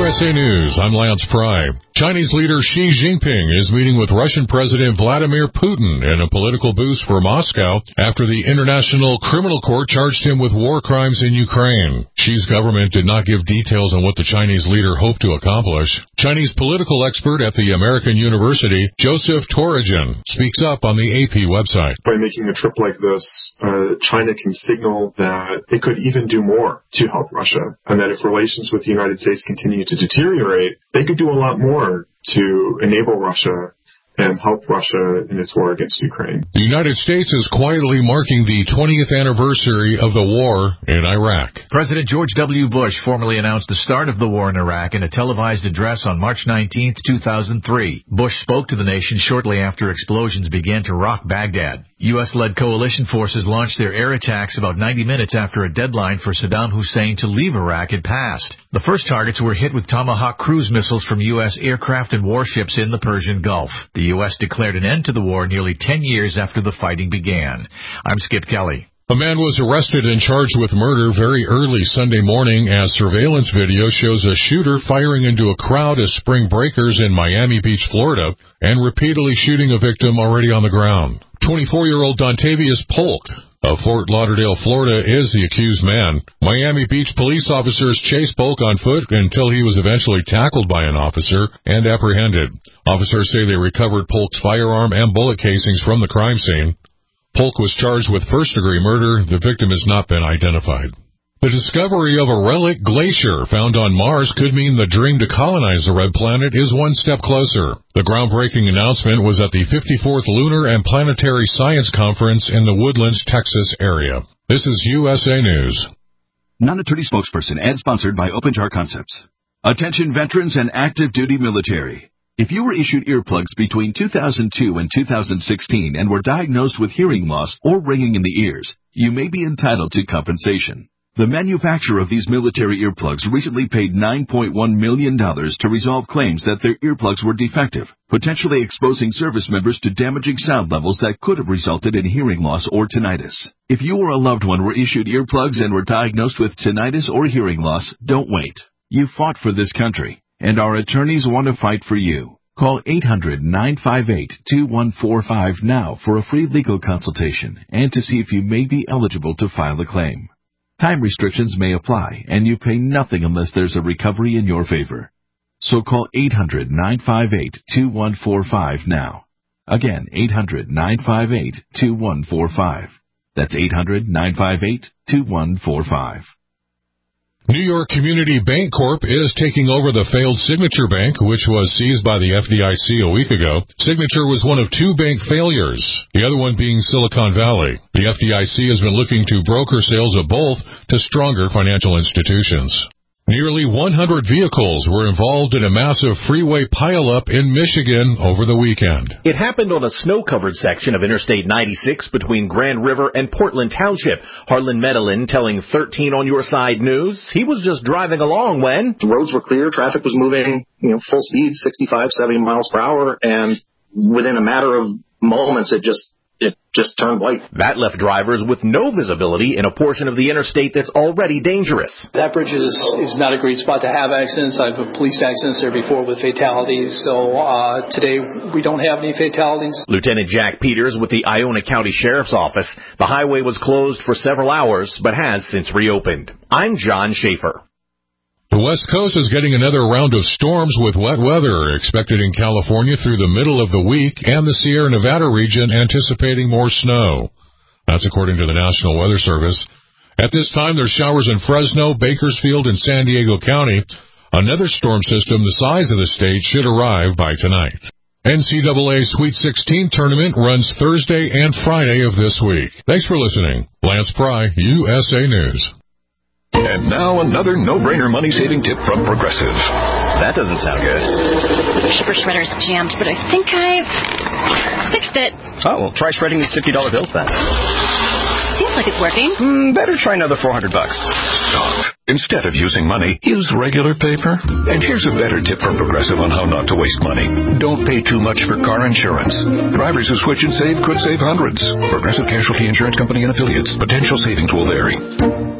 USA News, I'm Lance Pry. Chinese leader Xi Jinping is meeting with Russian President Vladimir Putin in a political boost for Moscow after the International Criminal Court charged him with war crimes in Ukraine. Xi's government did not give details on what the Chinese leader hoped to accomplish. Chinese political expert at the American University, Joseph Torrigen, speaks up on the AP website. By making a trip like this, China can signal that it could even do more to help Russia, and that if relations with the United States continue to deteriorate, they could do a lot more to enable Russia and help Russia in its war against Ukraine. The United States is quietly marking the 20th anniversary of the war in Iraq. President George W. Bush formally announced the start of the war in Iraq in a televised address on March 19, 2003. Bush spoke to the nation shortly after explosions began to rock Baghdad. U.S.-led coalition forces launched their air attacks about 90 minutes after a deadline for Saddam Hussein to leave Iraq had passed. The first targets were hit with Tomahawk cruise missiles from U.S. aircraft and warships in the Persian Gulf. The U.S. declared an end to the war nearly 10 years after the fighting began. I'm Skip Kelly. A man was arrested and charged with murder very early Sunday morning as surveillance video shows a shooter firing into a crowd of spring breakers in Miami Beach, Florida, and repeatedly shooting a victim already on the ground. 24-year-old Dontavius Polk of Fort Lauderdale, Florida, is the accused man. Miami Beach police officers chased Polk on foot until he was eventually tackled by an officer and apprehended. Officers say they recovered Polk's firearm and bullet casings from the crime scene. Polk was charged with first-degree murder. The victim has not been identified. The discovery of a relic glacier found on Mars could mean the dream to colonize the red planet is one step closer. The groundbreaking announcement was at the 54th Lunar and Planetary Science Conference in the Woodlands, Texas area. This is USA News. Non-attorney spokesperson and sponsored by OpenJar Concepts. Attention veterans and active duty military. If you were issued earplugs between 2002 and 2016 and were diagnosed with hearing loss or ringing in the ears, you may be entitled to compensation. The manufacturer of these military earplugs recently paid $9.1 million to resolve claims that their earplugs were defective, potentially exposing service members to damaging sound levels that could have resulted in hearing loss or tinnitus. If you or a loved one were issued earplugs and were diagnosed with tinnitus or hearing loss, don't wait. You fought for this country, and our attorneys want to fight for you. Call 800-958-2145 now for a free legal consultation and to see if you may be eligible to file a claim. Time restrictions may apply, and you pay nothing unless there's a recovery in your favor. So call 800-958-2145 now. Again, 800-958-2145. That's 800-958-2145. New York Community Bank Corp. is taking over the failed Signature Bank, which was seized by the FDIC a week ago. Signature was one of two bank failures, the other one being Silicon Valley. The FDIC has been looking to broker sales of both to stronger financial institutions. Nearly 100 vehicles were involved in a massive freeway pileup in Michigan over the weekend. It happened on a snow-covered section of Interstate 96 between Grand River and Portland Township. Harlan Medellin telling 13 on Your Side News he was just driving along when the roads were clear, traffic was moving, full speed, 65, 70 miles per hour, and within a matter of moments it just turned white. That left drivers with no visibility in a portion of the interstate that's already dangerous. That bridge is not a great spot to have accidents. I've policed accidents there before with fatalities, so today we don't have any fatalities. Lieutenant Jack Peters with the Iona County Sheriff's Office. The highway was closed for several hours, but has since reopened. I'm John Schaefer. The West Coast is getting another round of storms with wet weather expected in California through the middle of the week, and the Sierra Nevada region anticipating more snow. That's according to the National Weather Service. At this time, there's showers in Fresno, Bakersfield, and San Diego County. Another storm system the size of the state should arrive by tonight. NCAA Sweet 16 tournament runs Thursday and Friday of this week. Thanks for listening. Lance Pry, USA News. And now another no-brainer money-saving tip from Progressive. That doesn't sound good. Paper shredder's jammed, but I think I fixed it. Oh, well, try shredding these $50 bills then. Seems like it's working. Better try another $400. Stop. Instead of using money, use regular paper. And here's a better tip from Progressive on how not to waste money. Don't pay too much for car insurance. Drivers who switch and save could save hundreds. Progressive Casualty Insurance Company and Affiliates. Potential savings will vary.